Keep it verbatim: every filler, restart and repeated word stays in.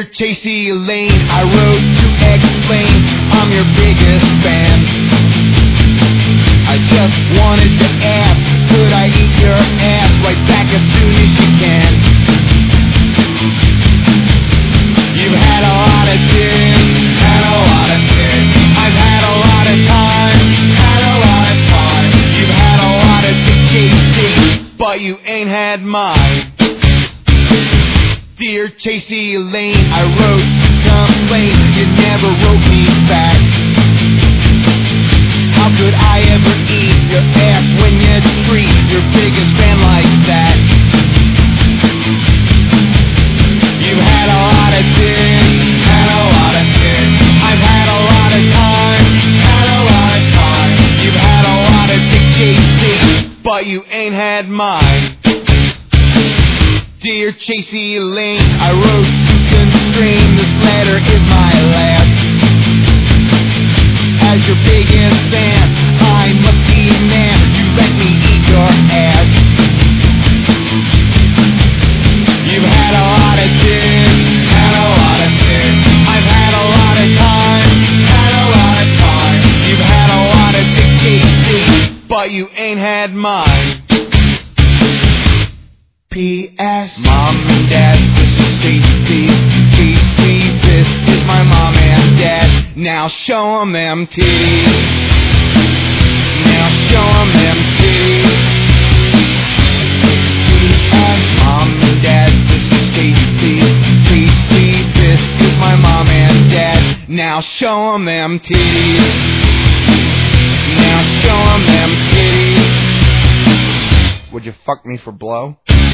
Dear Chasey Lane, I wrote to explain I'm your biggest fan. I just wanted to ask, could I eat your ass right back as soon as you can? You've had a lot of dick, had a lot of dick. I've had a lot of time, had a lot of fun. You've had a lot of dick, Chasey, but you ain't had mine. Dear Chasey Lane, I wrote to complain, you never wrote me back. How could I ever eat your ass when you treat your biggest fan like that? You've had a lot of dick, had a lot of dick. I've had a lot of time, had a lot of time. You've had a lot of dick, Chasey, but you ain't had mine. Dear Chasey Lane, I wrote to constrain, this letter is my last. As your biggest fan, I must demand you let me eat your ass. You've had a lot of dick, had a lot of dick. I've had a lot of time, had a lot of time. You've had a lot of dick, Chasey, but you ain't had mine. P S Mom and Dad, this is Chasey. Chasey, this is my mom and dad. Now show 'em them titties. Now show 'em them titties. P S Mom and Dad, this is Chasey. Chasey, this is my mom and dad. Now show 'em them titties. Now show 'em them titties. Would you fuck me for blow?